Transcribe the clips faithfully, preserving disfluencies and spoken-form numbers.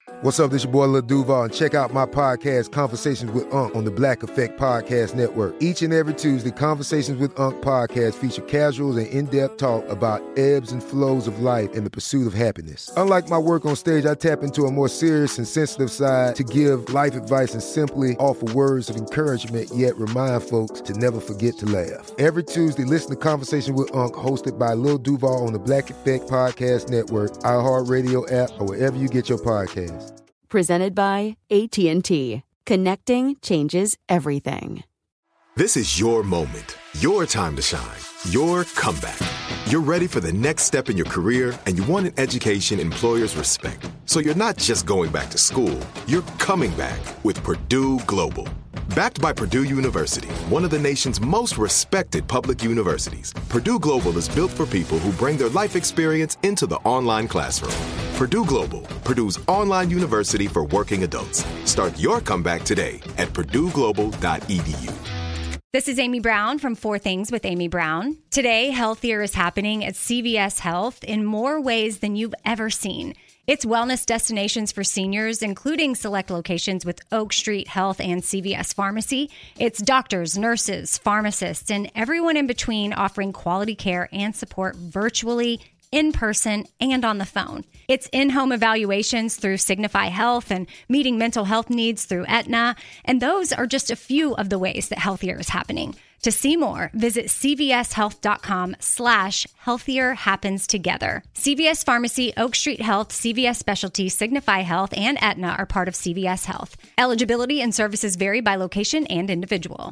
What's up, this your boy Lil Duval, and check out my podcast, Conversations with Unc, on the Black Effect Podcast Network. Each and every Tuesday, Conversations with Unc podcast feature casuals and in-depth talk about ebbs and flows of life and the pursuit of happiness. Unlike my work on stage, I tap into a more serious and sensitive side to give life advice and simply offer words of encouragement, yet remind folks to never forget to laugh. Every Tuesday, listen to Conversations with Unc, hosted by Lil Duval on the Black Effect Podcast Network, iHeartRadio app, or wherever you get your podcasts. Presented by A T and T. Connecting changes everything. This is your moment, your time to shine, your comeback. You're ready for the next step in your career, and you want an education employers respect. So you're not just going back to school, you're coming back with Purdue Global. Backed by Purdue University, one of the nation's most respected public universities, Purdue Global is built for people who bring their life experience into the online classroom. Purdue Global, Purdue's online university for working adults. Start your comeback today at purdue global dot e d u. This is Amy Brown from Four Things with Amy Brown. Today, Healthier is happening at C V S Health in more ways than you've ever seen. It's wellness destinations for seniors, including select locations with Oak Street Health and C V S Pharmacy. It's doctors, nurses, pharmacists, and everyone in between offering quality care and support virtually, in person, and on the phone. It's in-home evaluations through Signify Health and meeting mental health needs through Aetna. And those are just a few of the ways that Healthier is happening. To see more, visit cvshealth.com slash healthier happens together. C V S Pharmacy, Oak Street Health, C V S Specialty, Signify Health, and Aetna are part of C V S Health. Eligibility and services vary by location and individual.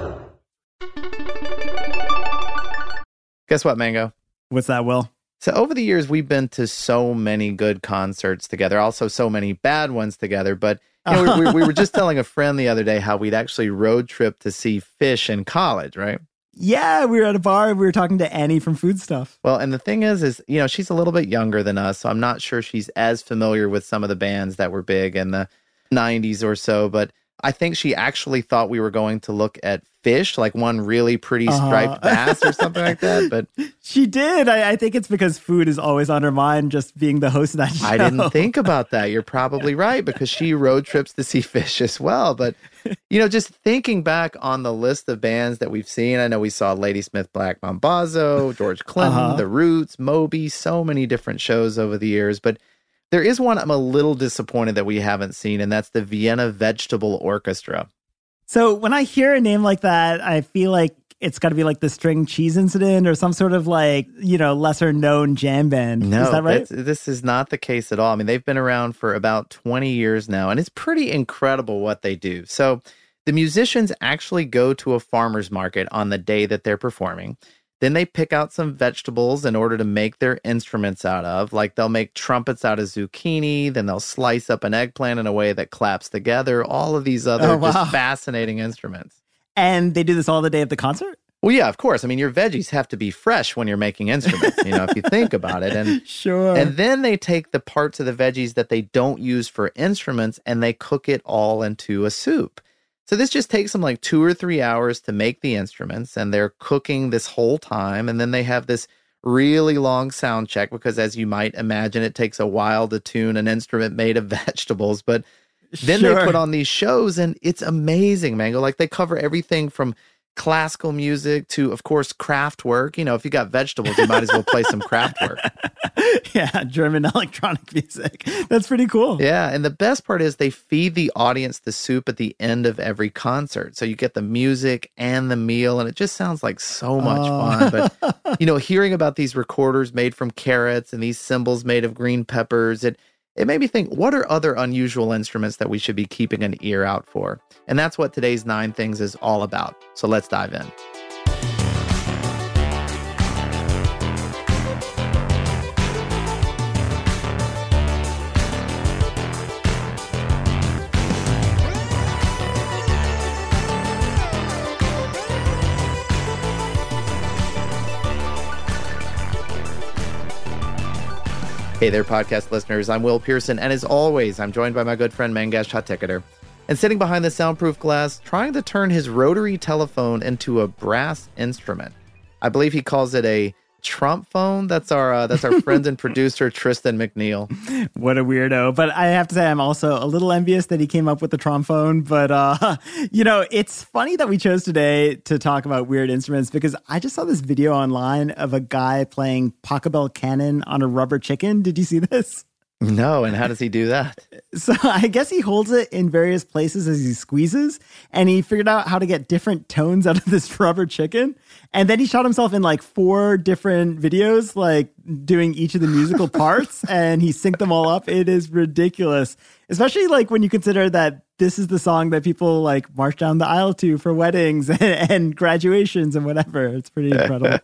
Guess what, Mango? What's that, Will? So over the years, we've been to so many good concerts together, also so many bad ones together. But you know, we, we were just telling a friend the other day how we'd actually road trip to see Phish in college, right? Yeah, we were at a bar. We were talking to Annie from Food Stuff. Well, and the thing is, is, you know, she's a little bit younger than us, so I'm not sure she's as familiar with some of the bands that were big in the nineties or so. But I think she actually thought we were going to look at Phish, like one really pretty striped uh-huh. bass or something like that. But she did. I, I think it's because food is always on her mind, just being the host of that show. I didn't think about that. You're probably right, because she road trips to see Phish as well. But, you know, just thinking back on the list of bands that we've seen, I know we saw Ladysmith Black Mambazo, George Clinton, uh-huh. The Roots, Moby, so many different shows over the years. But there is one I'm a little disappointed that we haven't seen, and that's the Vienna Vegetable Orchestra. So when I hear a name like that, I feel like it's got to be like the String Cheese Incident or some sort of like, you know, lesser known jam band. No, is that right? This is not the case at all. I mean, they've been around for about twenty years now, and it's pretty incredible what they do. So the musicians actually go to a farmer's market on the day that they're performing. Then they pick out some vegetables in order to make their instruments out of. Like they'll make trumpets out of zucchini, then they'll slice up an eggplant in a way that claps together. All of these other oh, wow. just fascinating instruments. And they do this all the day of the concert? Well, yeah, of course. I mean, your veggies have to be fresh when you're making instruments, you know, if you think about it. And sure. And then they take the parts of the veggies that they don't use for instruments and they cook it all into a soup. So this just takes them like two or three hours to make the instruments, and they're cooking this whole time. And then they have this really long sound check because, as you might imagine, it takes a while to tune an instrument made of vegetables. But then sure. they put on these shows, and it's amazing, Mango. Like they cover everything from classical music to, of course, craft work. You know, if you got vegetables, you might as well play some craft work. Yeah, German electronic music. That's pretty cool. Yeah, and the best part is they feed the audience the soup at the end of every concert. So you get the music and the meal, and it just sounds like so much oh. fun. But, you know, hearing about these recorders made from carrots and these cymbals made of green peppers, it It made me think, what are other unusual instruments that we should be keeping an ear out for? And that's what today's Nine Things is all about. So let's dive in. Hey there, podcast listeners. I'm Will Pearson, and as always, I'm joined by my good friend Mangesh Hattikudur. And sitting behind the soundproof glass, trying to turn his rotary telephone into a brass instrument. I believe he calls it a Trump phone? That's our uh, that's our friend and producer Tristan McNeil. What a weirdo. But I have to say, I'm also a little envious that he came up with the trombone. But, uh, you know, it's funny that we chose today to talk about weird instruments because I just saw this video online of a guy playing Pachelbel Canon on a rubber chicken. Did you see this? No, and how does he do that? So I guess he holds it in various places as he squeezes, and he figured out how to get different tones out of this rubber chicken. And then he shot himself in like four different videos, like doing each of the musical parts, and he synced them all up. It is ridiculous, especially like when you consider that this is the song that people like march down the aisle to for weddings and, and graduations and whatever. It's pretty incredible.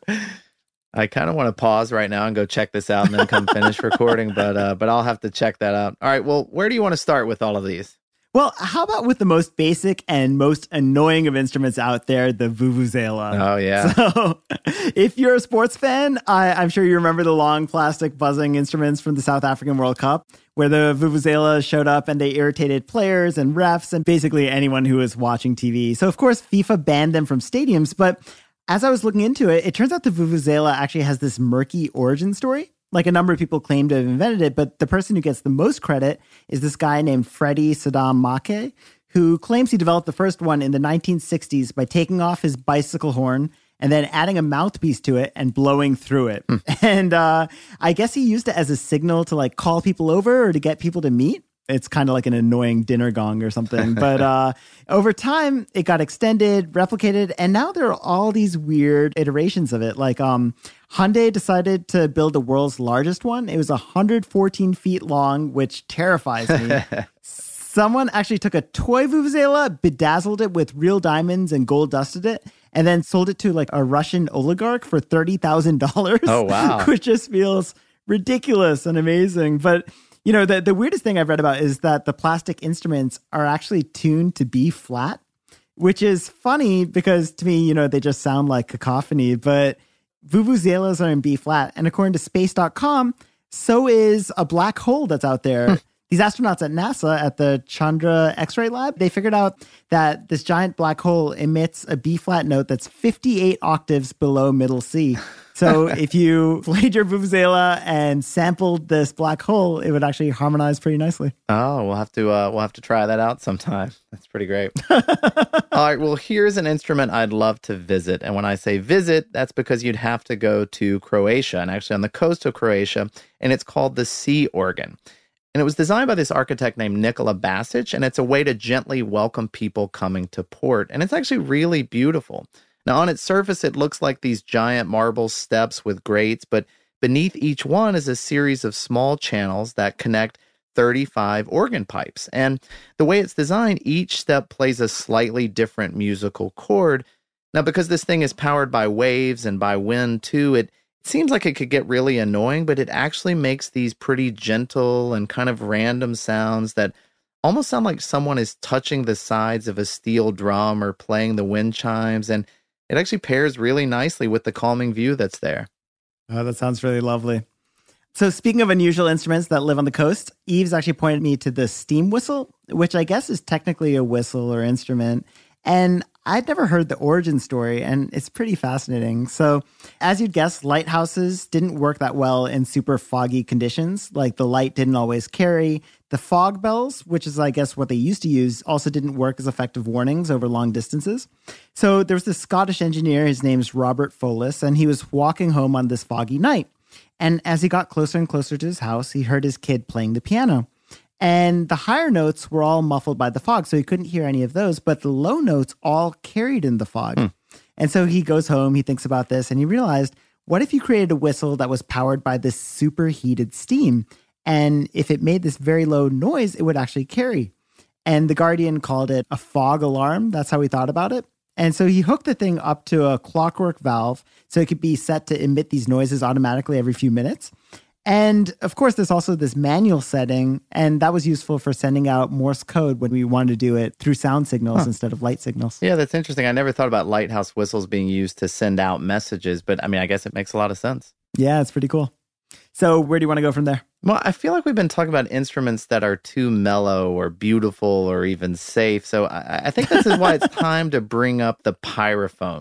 I kind of want to pause right now and go check this out and then come finish recording, but uh, but I'll have to check that out. All right, well, where do you want to start with all of these? Well, how about with the most basic and most annoying of instruments out there, the vuvuzela? Oh, yeah. So if you're a sports fan, I, I'm sure you remember the long plastic buzzing instruments from the South African World Cup, where the vuvuzela showed up and they irritated players and refs and basically anyone who was watching T V. So, of course, FIFA banned them from stadiums, but as I was looking into it, it turns out the vuvuzela actually has this murky origin story. Like a number of people claim to have invented it, but the person who gets the most credit is this guy named Freddie Saddam Make, who claims he developed the first one in the nineteen sixties by taking off his bicycle horn and then adding a mouthpiece to it and blowing through it. Mm. And uh, I guess he used it as a signal to like call people over or to get people to meet. It's kind of like an annoying dinner gong or something. But uh, over time, it got extended, replicated, and now there are all these weird iterations of it. Like um, Hyundai decided to build the world's largest one. It was one hundred fourteen feet long, which terrifies me. Someone actually took a toy vuvuzela, bedazzled it with real diamonds and gold dusted it, and then sold it to like a Russian oligarch for thirty thousand dollars. Oh, wow. Which just feels ridiculous and amazing. But you know, the, the weirdest thing I've read about is that the plastic instruments are actually tuned to B flat, which is funny because to me, you know, they just sound like cacophony, but vuvuzelas are in B flat. And according to space dot com, so is a black hole that's out there. These astronauts at NASA at the Chandra X-ray lab, they figured out that this giant black hole emits a B flat note that's fifty-eight octaves below middle C. So if you played your vuvuzela and sampled this black hole, it would actually harmonize pretty nicely. Oh, we'll have to uh, we'll have to try that out sometime. That's pretty great. All right, well, here's an instrument I'd love to visit. And when I say visit, that's because you'd have to go to Croatia, and actually on the coast of Croatia, and it's called the sea organ. And it was designed by this architect named Nikola Basic, and it's a way to gently welcome people coming to port. And it's actually really beautiful. Now, on its surface, it looks like these giant marble steps with grates, but beneath each one is a series of small channels that connect thirty-five organ pipes. And the way it's designed, each step plays a slightly different musical chord. Now, because this thing is powered by waves and by wind, too, it It seems like it could get really annoying, but it actually makes these pretty gentle and kind of random sounds that almost sound like someone is touching the sides of a steel drum or playing the wind chimes. And it actually pairs really nicely with the calming view that's there. Oh, that sounds really lovely. So speaking of unusual instruments that live on the coast, Eves actually pointed me to the steam whistle, which I guess is technically a whistle or instrument. And I'd never heard the origin story, and it's pretty fascinating. So, as you'd guess, lighthouses didn't work that well in super foggy conditions. Like, the light didn't always carry. The fog bells, which is, I guess, what they used to use, also didn't work as effective warnings over long distances. So, there was this Scottish engineer, his name's Robert Follis, and he was walking home on this foggy night. And as he got closer and closer to his house, he heard his kid playing the piano. And the higher notes were all muffled by the fog, so he couldn't hear any of those, but the low notes all carried in the fog. Hmm. And so he goes home, he thinks about this, and he realized, what if you created a whistle that was powered by this superheated steam? And if it made this very low noise, it would actually carry. And The Guardian called it a fog alarm. That's how he thought about it. And so he hooked the thing up to a clockwork valve so it could be set to emit these noises automatically every few minutes. And of course, there's also this manual setting, and that was useful for sending out Morse code when we wanted to do it through sound signals huh. instead of light signals. Yeah, that's interesting. I never thought about lighthouse whistles being used to send out messages, but I mean, I guess it makes a lot of sense. Yeah, it's pretty cool. So where do you want to go from there? Well, I feel like we've been talking about instruments that are too mellow or beautiful or even safe. So I, I think this is why it's time to bring up the pyrophone.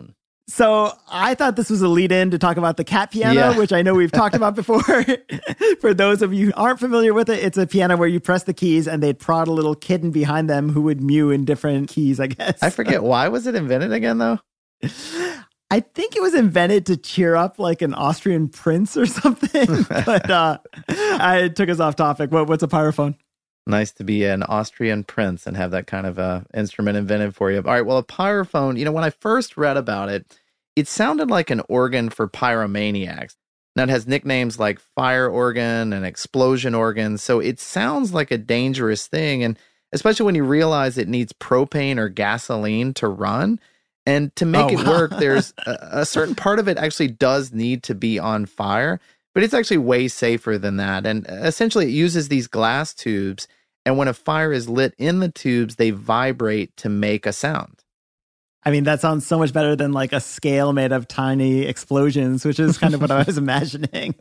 So I thought this was a lead in to talk about the cat piano, Yeah. which I know we've talked about before. For those of you who aren't familiar with it, it's a piano where you press the keys and they'd prod a little kitten behind them who would mew in different keys, I guess. I forget, why was it invented again, though? I think it was invented to cheer up like an Austrian prince or something, but uh, I, it took us off topic. What, what's a pyrophone? Nice to be an Austrian prince and have that kind of uh, instrument invented for you. All right, well, a pyrophone, you know, when I first read about it, it sounded like an organ for pyromaniacs. Now, it has nicknames like fire organ and explosion organ, so it sounds like a dangerous thing, and especially when you realize it needs propane or gasoline to run. And to make Oh, it wow. work, there's a, a certain part of it actually does need to be on fire, but it's actually way safer than that. And essentially, it uses these glass tubes, and when a fire is lit in the tubes, they vibrate to make a sound. I mean, that sounds so much better than like a scale made of tiny explosions, which is kind of what I was imagining.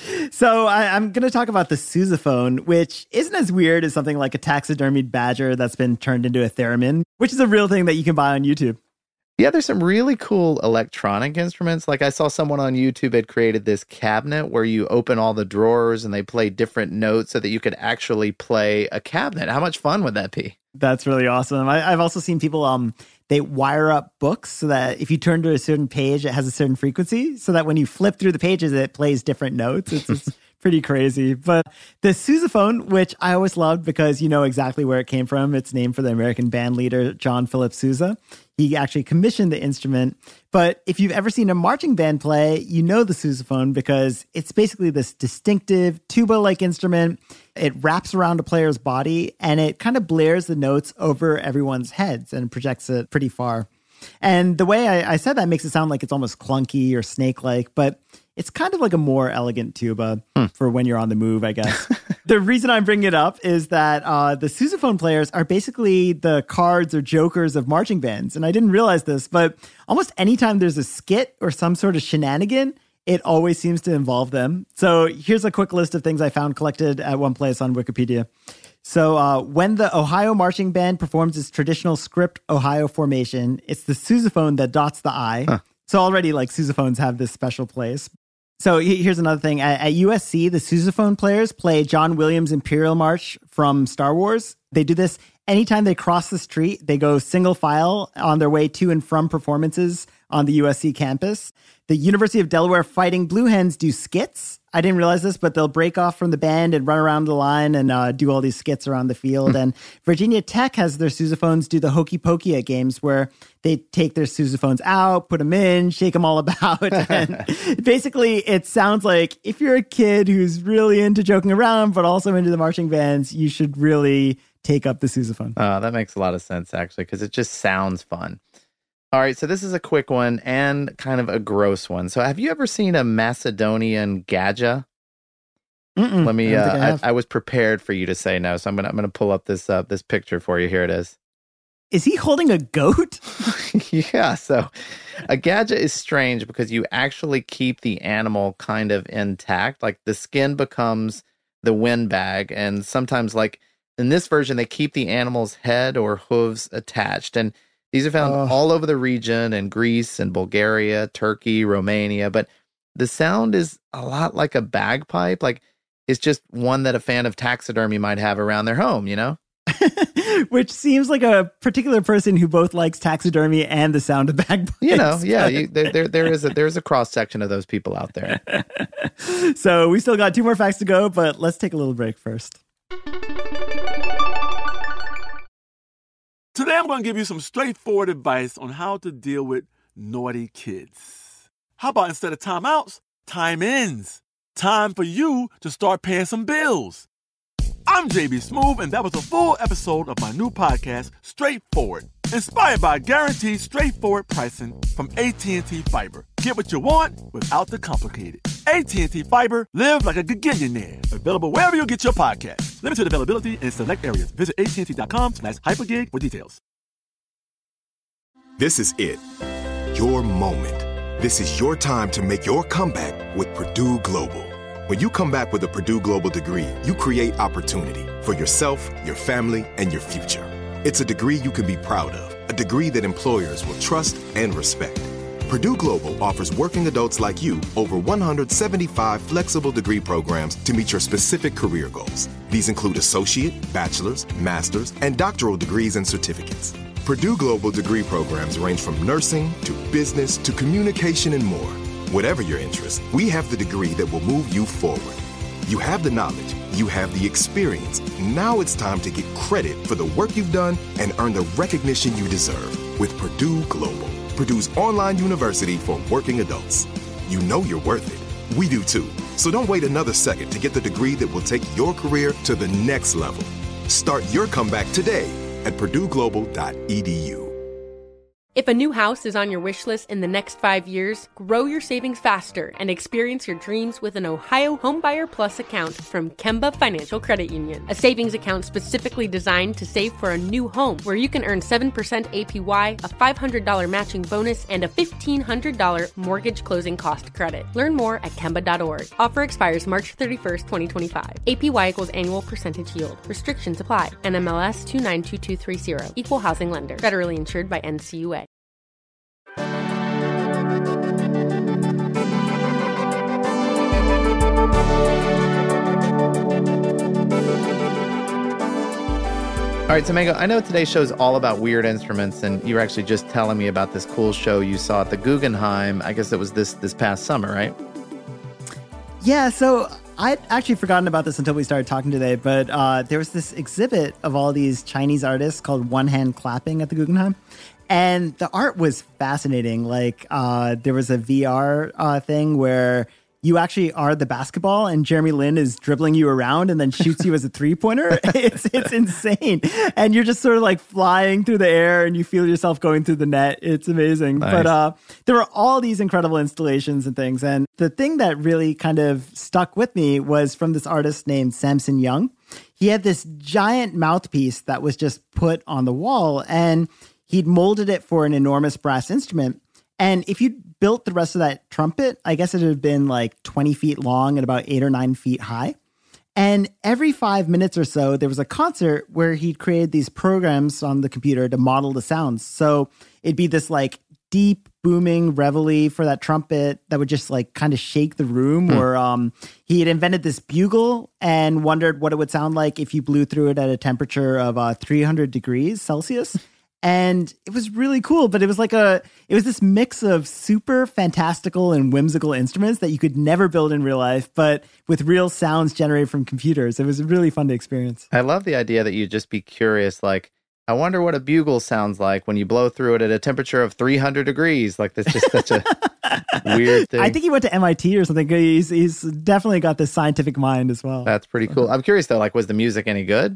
So I, I'm going to talk about the sousaphone, which isn't as weird as something like a taxidermied badger that's been turned into a theremin, which is a real thing that you can buy on YouTube. Yeah, there's some really cool electronic instruments. Like I saw someone on YouTube had created this cabinet where you open all the drawers and they play different notes so that you could actually play a cabinet. How much fun would that be? That's really awesome. I, I've also seen people, um, they wire up books so that if you turn to a certain page, it has a certain frequency so that when you flip through the pages, it plays different notes. It's, it's pretty crazy. But the sousaphone, which I always loved because you know exactly where it came from. It's named for the American band leader, John Philip Sousa. He actually commissioned the instrument. But if you've ever seen a marching band play, you know the sousaphone because it's basically this distinctive tuba-like instrument. It wraps around a player's body and it kind of blares the notes over everyone's heads and projects it pretty far. And the way I, I said that makes it sound like it's almost clunky or snake-like, but it's kind of like a more elegant tuba hmm. for when you're on the move, I guess. The reason I'm bringing it up is that uh, the sousaphone players are basically the cards or jokers of marching bands. And I didn't realize this, but almost anytime there's a skit or some sort of shenanigan, it always seems to involve them. So here's a quick list of things I found collected at one place on Wikipedia. So uh, when the Ohio Marching Band performs its traditional script Ohio formation, it's the sousaphone that dots the I. Huh. So already like sousaphones have this special place. So here's another thing. At, at U S C, the sousaphone players play John Williams' Imperial March from Star Wars. They do this anytime they cross the street. They go single file on their way to and from performances on the U S C campus. The University of Delaware Fighting Blue Hens do skits. I didn't realize this, but they'll break off from the band and run around the line and uh, do all these skits around the field. And Virginia Tech has their sousaphones do the hokey pokey at games where they take their sousaphones out, put them in, shake them all about. And basically, it sounds like if you're a kid who's really into joking around, but also into the marching bands, you should really take up the sousaphone. Oh, that makes a lot of sense, actually, because it just sounds fun. All right, so this is a quick one and kind of a gross one. So have you ever seen a Macedonian gadja? Mm-mm, Let me, I, uh, I, I, I was prepared for you to say no, so I'm going to I'm gonna pull up this uh, this picture for you. Here it is. Is he holding a goat? Yeah, so a gadja is strange because you actually keep the animal kind of intact. Like the skin becomes the windbag, and sometimes like in this version, they keep the animal's head or hooves attached. And these are found oh. all over the region in Greece and Bulgaria, Turkey, Romania. But the sound is a lot like a bagpipe. Like it's just one that a fan of taxidermy might have around their home, you know? Which seems like a particular person who both likes taxidermy and the sound of bagpipes. You know, yeah, you, there, there, there is a there's a cross section of those people out there. So we still got two more facts to go, but let's take a little break first. Today, I'm going to give you some straightforward advice on how to deal with naughty kids. How about instead of timeouts, time ins? Time for you to start paying some bills. I'm J B Smoove, and that was a full episode of my new podcast, Straightforward, inspired by guaranteed straightforward pricing from A T and T Fiber. Get what you want without the complicated. A T and T Fiber, live like a gigillionaire. Available wherever you get your podcasts. Limited availability in select areas. Visit A T and T dot com slash hypergig for details. This is it. Your moment. This is your time to make your comeback with Purdue Global. When you come back with a Purdue Global degree, you create opportunity for yourself, your family, and your future. It's a degree you can be proud of, a degree that employers will trust and respect. Purdue Global offers working adults like you over one hundred seventy-five flexible degree programs to meet your specific career goals. These include associate, bachelor's, master's, and doctoral degrees and certificates. Purdue Global degree programs range from nursing to business to communication and more. Whatever your interest, we have the degree that will move you forward. You have the knowledge, you have the experience. Now it's time to get credit for the work you've done and earn the recognition you deserve with Purdue Global, Purdue's online university for working adults. You know you're worth it. We do too. So don't wait another second to get the degree that will take your career to the next level. Start your comeback today at purdue global dot e d u. If a new house is on your wish list in the next five years, grow your savings faster and experience your dreams with an Ohio Homebuyer Plus account from Kemba Financial Credit Union. A savings account specifically designed to save for a new home where you can earn seven percent A P Y, a five hundred dollars matching bonus, and a fifteen hundred dollars mortgage closing cost credit. Learn more at kemba dot org. Offer expires March thirty-first, twenty twenty-five. A P Y equals annual percentage yield. Restrictions apply. N M L S two nine two two three zero. Equal housing lender. Federally insured by N C U A. All right, so Mango, I know today's show is all about weird instruments, and you were actually just telling me about this cool show you saw at the Guggenheim. I guess it was this this past summer, right? Yeah, so I'd actually forgotten about this until we started talking today, but uh, there was this exhibit of all these Chinese artists called One Hand Clapping at the Guggenheim. And the art was fascinating. Like uh, there was a V R uh, thing where you actually are the basketball and Jeremy Lin is dribbling you around and then shoots you as a three-pointer. It's it's insane. And you're just sort of like flying through the air and you feel yourself going through the net. It's amazing. Nice. But uh, there were all these incredible installations and things. And the thing that really kind of stuck with me was from this artist named Samson Young. He had this giant mouthpiece that was just put on the wall and he'd molded it for an enormous brass instrument. And if you built the rest of that trumpet, I guess it would have been like twenty feet long and about eight or nine feet high. And every five minutes or so, there was a concert where he'd created these programs on the computer to model the sounds. So it'd be this like deep booming reveille for that trumpet that would just like kind of shake the room. Hmm. Or um, he had invented this bugle and wondered what it would sound like if you blew through it at a temperature of uh, three hundred degrees Celsius. And it was really cool, but it was like a, it was this mix of super fantastical and whimsical instruments that you could never build in real life, but with real sounds generated from computers. It was really fun to experience. I love the idea that you'd just be curious, like, I wonder what a bugle sounds like when you blow through it at a temperature of three hundred degrees. Like, that's just such a weird thing. I think he went to M I T or something. He's, he's definitely got this scientific mind as well. That's pretty cool. I'm curious, though, like, was the music any good?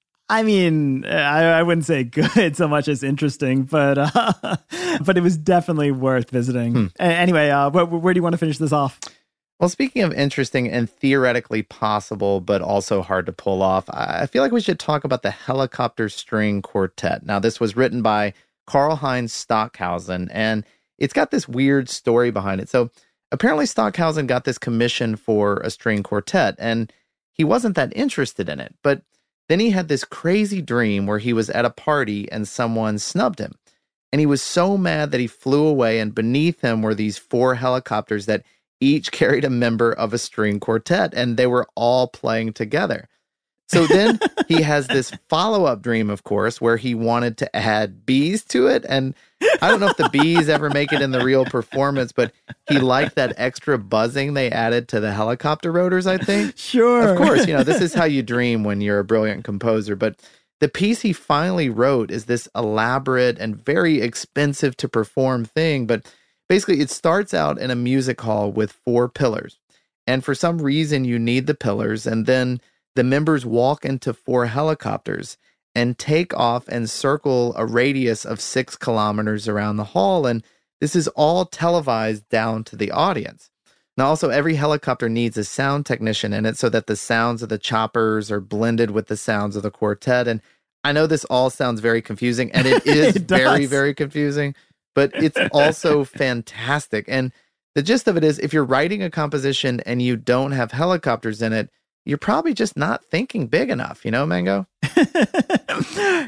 I mean, I, I wouldn't say good so much as interesting, but uh, but it was definitely worth visiting. Hmm. Anyway, uh, where, where do you want to finish this off? Well, speaking of interesting and theoretically possible, but also hard to pull off, I feel like we should talk about the Helicopter String Quartet. Now, this was written by Karlheinz Stockhausen, and it's got this weird story behind it. So apparently Stockhausen got this commission for a string quartet, and he wasn't that interested in it, but then he had this crazy dream where he was at a party and someone snubbed him. And he was so mad that he flew away, and beneath him were these four helicopters that each carried a member of a string quartet, and they were all playing together. So then he has this follow-up dream, of course, where he wanted to add bees to it. And I don't know if the bees ever make it in the real performance, but he liked that extra buzzing they added to the helicopter rotors, I think. Sure. Of course, you know, this is how you dream when you're a brilliant composer. But the piece he finally wrote is this elaborate and very expensive to perform thing. But basically, it starts out in a music hall with four pillars. And for some reason, you need the pillars. And then the members walk into four helicopters and take off and circle a radius of six kilometers around the hall. And this is all televised down to the audience. Now, also, every helicopter needs a sound technician in it so that the sounds of the choppers are blended with the sounds of the quartet. And I know this all sounds very confusing, and it is it very, very confusing, but it's also fantastic. And the gist of it is, if you're writing a composition and you don't have helicopters in it, you're probably just not thinking big enough, you know, Mango?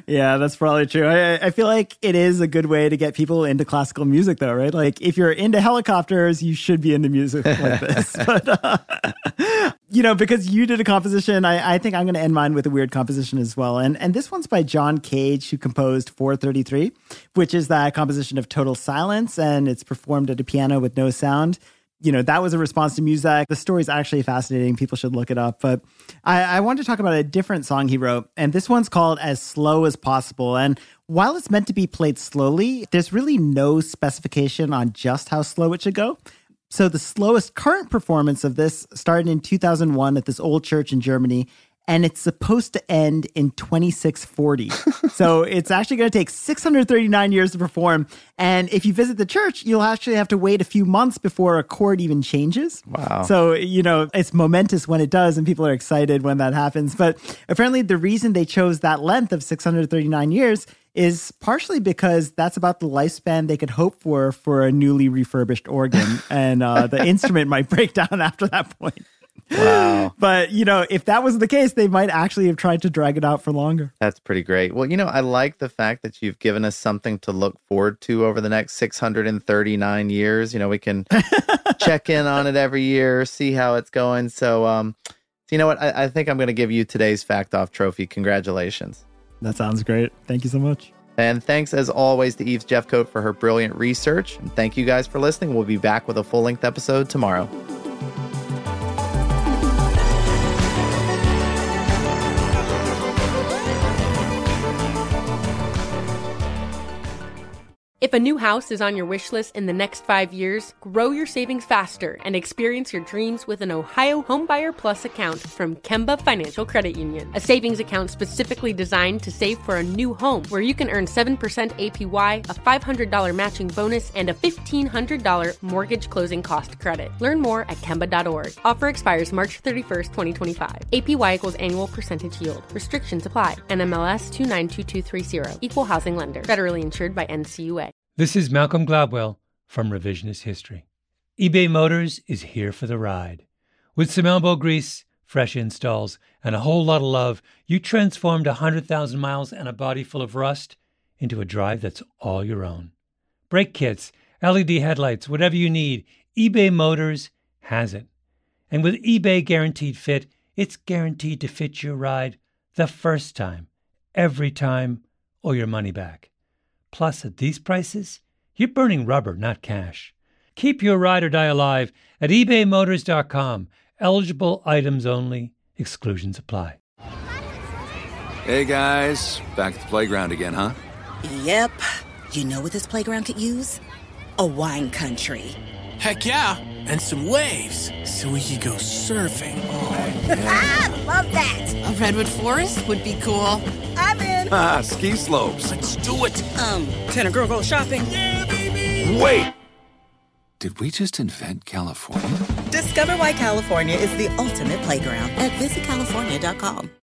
Yeah, that's probably true. I, I feel like it is a good way to get people into classical music, though, right? Like, if you're into helicopters, you should be into music like this. But, uh, you know, because you did a composition, I, I think I'm going to end mine with a weird composition as well. And and this one's by John Cage, who composed four thirty-three, which is that composition of total silence, and it's performed at a piano with no sound. You know, that was a response to Muzak. The story's actually fascinating. People should look it up. But I, I wanted to talk about a different song he wrote. And this one's called As Slow as Possible. And while it's meant to be played slowly, there's really no specification on just how slow it should go. So the slowest current performance of this started in two thousand one at this old church in Germany. And it's supposed to end in twenty-six forty. So it's actually going to take six hundred thirty-nine years to perform. And if you visit the church, you'll actually have to wait a few months before a chord even changes. Wow. So, you know, it's momentous when it does, and people are excited when that happens. But apparently the reason they chose that length of six hundred thirty-nine years is partially because that's about the lifespan they could hope for for a newly refurbished organ. And uh, the instrument might break down after that point. Wow. But, you know, if that was the case, they might actually have tried to drag it out for longer. That's pretty great. Well, you know, I like the fact that you've given us something to look forward to over the next six hundred thirty-nine years. You know, we can check in on it every year, see how it's going. So, um, so you know what? I, I think I'm going to give you today's Fact Off trophy. Congratulations. That sounds great. Thank you so much. And thanks, as always, to Yves Jeffcoat for her brilliant research. And thank you guys for listening. We'll be back with a full-length episode tomorrow. If a new house is on your wish list in the next five years, grow your savings faster and experience your dreams with an Ohio Homebuyer Plus account from Kemba Financial Credit Union. A savings account specifically designed to save for a new home, where you can earn seven percent A P Y, a five hundred dollars matching bonus, and a fifteen hundred dollars mortgage closing cost credit. Learn more at Kemba dot org. Offer expires March thirty-first, twenty twenty-five. A P Y equals annual percentage yield. Restrictions apply. N M L S two nine two two three zero. Equal housing lender. Federally insured by N C U A. This is Malcolm Gladwell from Revisionist History. eBay Motors is here for the ride. With some elbow grease, fresh installs, and a whole lot of love, you transformed one hundred thousand miles and a body full of rust into a drive that's all your own. Brake kits, L E D headlights, whatever you need, eBay Motors has it. And with eBay Guaranteed Fit, it's guaranteed to fit your ride the first time, every time, or your money back. Plus, at these prices, you're burning rubber, not cash. Keep your ride or die alive at ebay motors dot com. Eligible items only. Exclusions apply. Hey, guys. Back at the playground again, huh? Yep. You know what this playground could use? A wine country. Heck yeah. And some waves so we could go surfing. Oh, yeah. Ah, love that. A redwood forest would be cool. I'm in. Ah, ski slopes. Let's do it. Um, can a girl go shopping? Yeah, baby. Wait. Did we just invent California? Discover why California is the ultimate playground at visit california dot com.